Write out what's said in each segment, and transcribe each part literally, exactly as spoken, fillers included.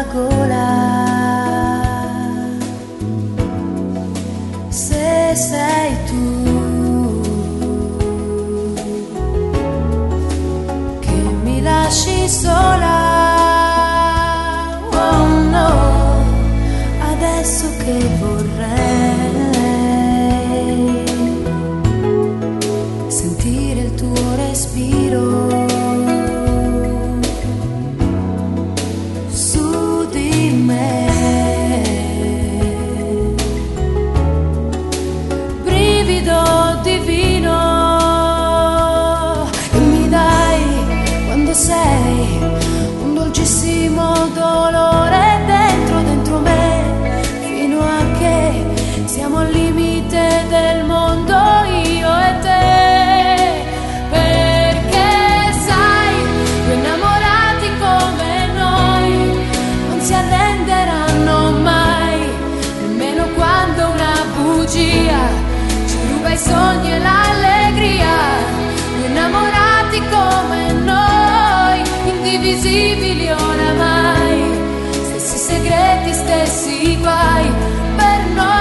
gola. Se sei tu che mi lasci sola, oh no, adesso che vorrei sentire il tuo respiro su di me. Brivido divino che mi dai quando sei un dolcissimo dolore dentro, dentro me, fino a che siamo al limite del mondo, io e te. Perché sai, due innamorati come noi non si arrenderanno mai, nemmeno quando una bugia ci ruba i sogni e l'allegria. Due innamorati come noi, indivisibili oramai, stessi segreti, stessi guai per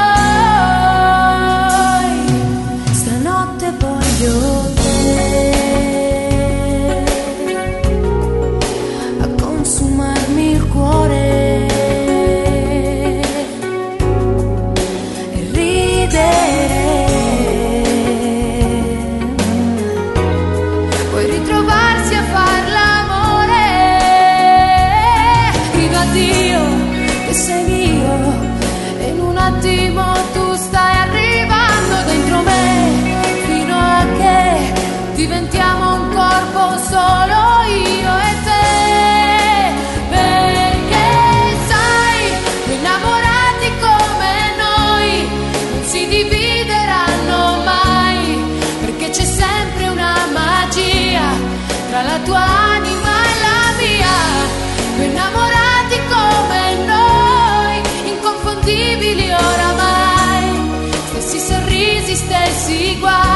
noi. Stanotte voglio te a consumarmi il cuore e ridere. Poi ritrovarsi a far l'amore. Grido addio che sei mio e in un attimo tu stai arrivando dentro me, fino a che diventiamo un corpo solo io e te. Perché sai, due innamorati come noi non si divideranno mai, perché c'è sempre una magia tra la tua anima e la mia. Due innamorati come noi, inconfondibili oramai, stessi sorrisi, stessi guai.